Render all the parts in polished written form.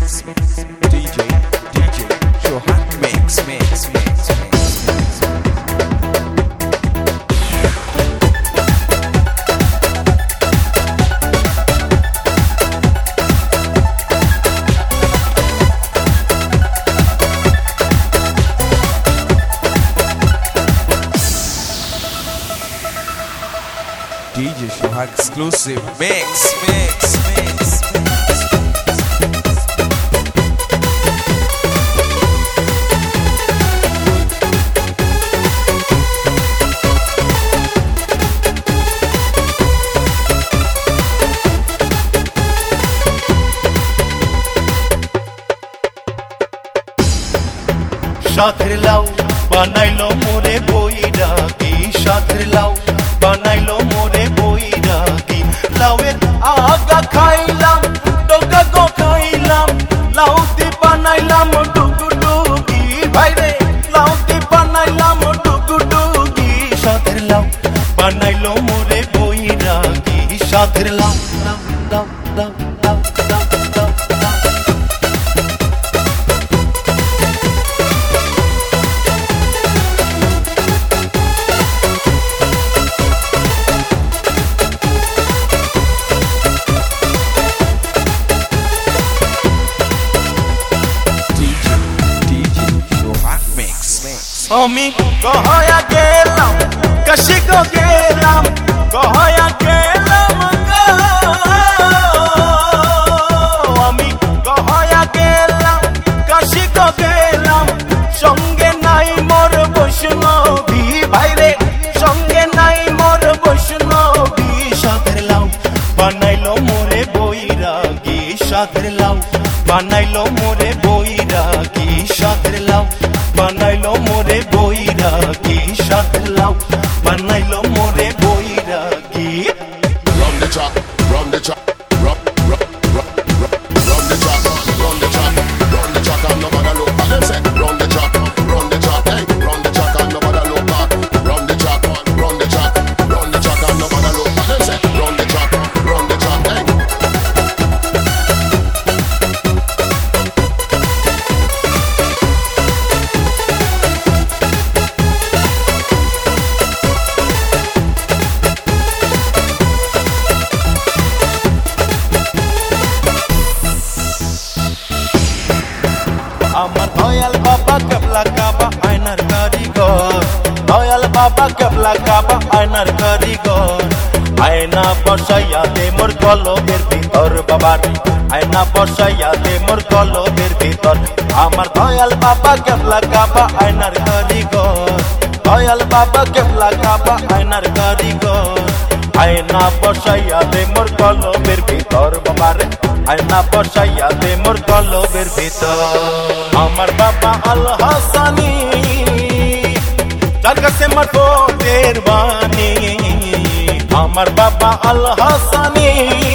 DJ Shohat mix. DJ Shohat exclusive mix. সাথের লাউ বানাইলো মোরে বইরা কি সাথের লাউ বানাইলো মোরে বইরা কি লাউয়ের আগা খাইলাম ডগা গো খাইলাম লাউ দি বানাইলাম টুকুটুকি ভাইরে লাউ দি বানাইলাম টুকুটুকি সাথের লাউ বানাইলো মোরে বইরা কি সাথের লাউ আমি কহয়া গেলাম কাশি গো গেলাম কহয়া গেলাম আমি কহয়া গেলাম কাশি গো গেলাম সঙ্গে নাই মোর বৈষ্ণবী ভাইরে সঙ্গে নাই মোর বৈষ্ণবী সাথের লাউ বানাইলো মোরে বৈরাগী সাথের লাউ বানাইলো মোরে বৈরাগী সাথের লাউ বানাইলো মোরে বৈরাগী সাথের লাউ বানাইলো মোরে বৈরাগী Run the track, run the track, run the track, run the track, run the track and nobody look back. Them say run the track, hey, run the track and nobody look back. Run the track and nobody look back. Them say run the track, hey. আমার দয়াল বাবা কেবলা কাবা আয়নার কারিগর দয়াল বাবা কেবলা কাবা আয়নার কারিগর আয়না বসাইয়া দে মোর কলবের ভিতর বাবার আয়না বসাইয়া দে মোর কলবের ভিতর আমার দয়াল বাবা কেবলা কাবা আয়নার কারিগর দয়াল বাবা কেবলা কাবা আয়নার কারিগর আয়না বসাইয়া দে মোর কলবের ভিতর বাবার আয়না বসাইয়া দে মোর কলবের ভিতর আমার বাবা আল হাসানি যার কাছে মাঠের বাণী আমার বাবা আল হাসানি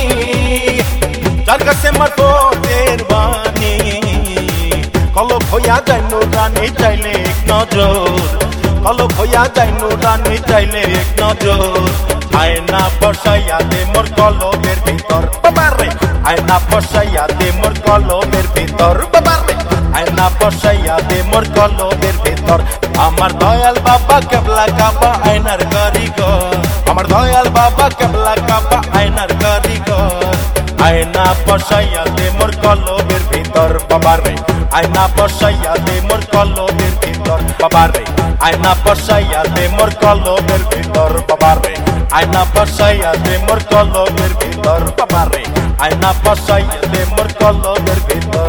যার কাছে মাঠের বাণী কলব হইয়া যায় নুরানি চাইলে এক নজর কলব হইয়া যায় নুরানি চাইলে এক নজর আয়না বসাইয়া দে মোর কলবের ভিতর বাবারে আয়না বসাইয়া দে মোর কলবের ভিতর বাবারে আয়না বসাইয়া দে মোর কলবের ভিতর আমার দয়াল বাবা কেবলা কাবা আয়নার কারিগর আমার দয়াল বাবা কেবলা কাবা আয়নার কারিগর আয়না বসাইয়া দে মোর কলবের ভিতর বাবারে আয়না বসাইয়া দে মোর কলবের ভিতর বাবারে আয়না বসাইয়া দে মোর কলবের ভিতর বাবারে আয়না বসাইয়া দে মোর কলবের ভিতর বাবারে আয়না বসাইয়া দে মোর কলবের ভিতর